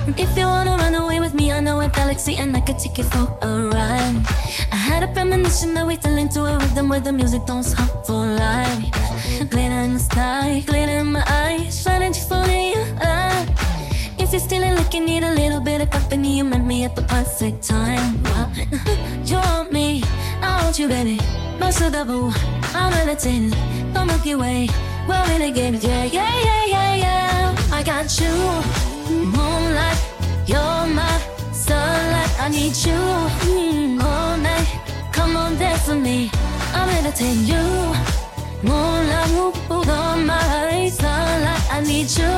If you wanna run away with me, I know a galaxy and I could take you for a ride. I had a premonition that we fell into a rhythm where the music don't stop for life. Glitter in the sky, glitter in my eyes, shining just for you. If you're still looking, need a little bit of company, you met me at the perfect time. You want me, I want you, baby. Most of the boo, I'm meditating, the Milky Way, we're renegade. Yeah, yeah, yeah, yeah, yeah. I got you, moonlight, you're my sunlight. I need you all night. Come on, dance with me, I'm meditating. You, moonlight, you're my sunlight. I need you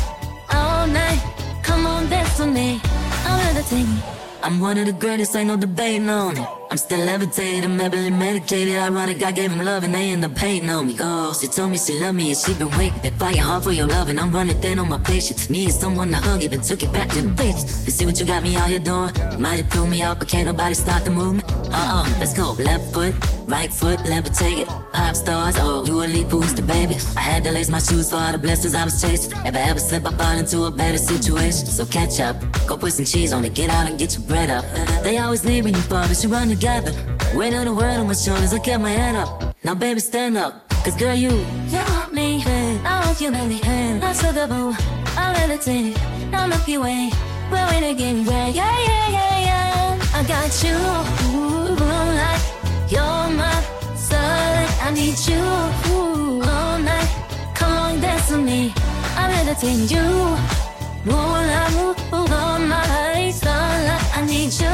all night. Come on, dance with me, I'm meditating. I'm one of the greatest, ain't no debating on it. I'm still levitated, I'm heavily medicated. Ironic, I gave him love and they end up hating on me. Oh, she told me she loved me and she been waiting. Been fighting hard for your love and I'm running thin on my patience. Needed someone to hug, even took it back to the basics. You see what you got me out here doing? Might have threw me out, but can't nobody stop the movement. Let's go. Left foot, right foot, levitate it. Pop stars, oh, you a lead booster, baby. I had to lace my shoes for all the blessings I was chasing. Ever slip, I fall into a better situation. So catch up, go put some cheese on it, get out and get your bread up. They always leave when you fall, but you run together. Weight of the world on my shoulders, I kept my head up. Now baby, stand up, cause girl, you want me, I want you, baby. I'm so the boo, I'm meditating, I'm Milky Way, we're renegade. Yeah, yeah, yeah, yeah, yeah. I got you, moonlight, you're my sunlight. I need you all night. Come on, dance with me, I'm meditating. You, moonlight, you're my sunlight. I need you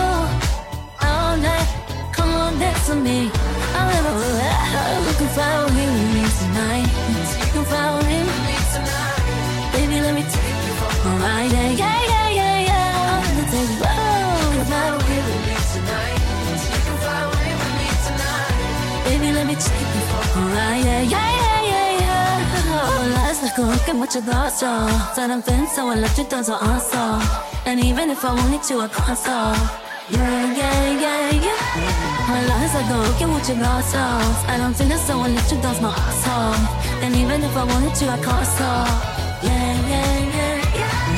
all night. Come on, dance with me. I'll never looking for you with me tonight. You can follow me with me tonight. Baby, let me take you for a ride. Yeah, yeah, yeah, yeah, yeah. I'm gonna take you follow me with me tonight. You can follow me with me tonight. Baby, let me take you for a ride. Yeah, yeah, yeah, yeah, yeah. Oh, let's not go look at what your thoughts are. Said I'm thin, so I left your thoughts on awesome. And even if I wanted to, I can't solve. Yeah, yeah, yeah, yeah. My lies I go get what you lost off. I don't think that's so electric, that's my asshole. And even if I wanted to, I can't stop. Yeah, yeah, yeah,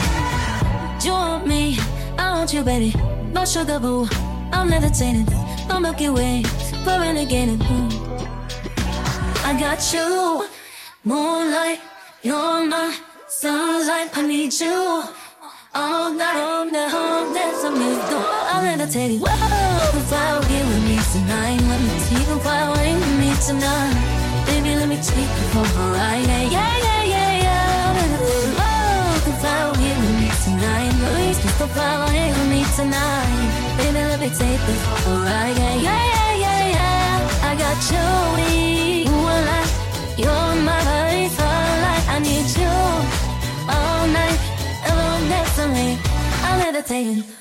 yeah. You want me, I want you, baby. No sugar boo, I'm meditating. No Milky Way, we're renegading. I got you, moonlight, you're my sunlight. I need you all night, all night, all night. So I'm meditating. Whoa, you can fly here with me tonight. Let me take you fly away with me tonight. Baby, let me take you for a ride. Yeah, yeah, yeah, yeah, yeah. I'm meditating. Whoa, you can fly here with me tonight. Let me take you fly away with me tonight. Baby, let me take you for a ride. Yeah, yeah, yeah, yeah, yeah. I got you, moonlight, you're my sunlight. I need you all night. I'm meditating.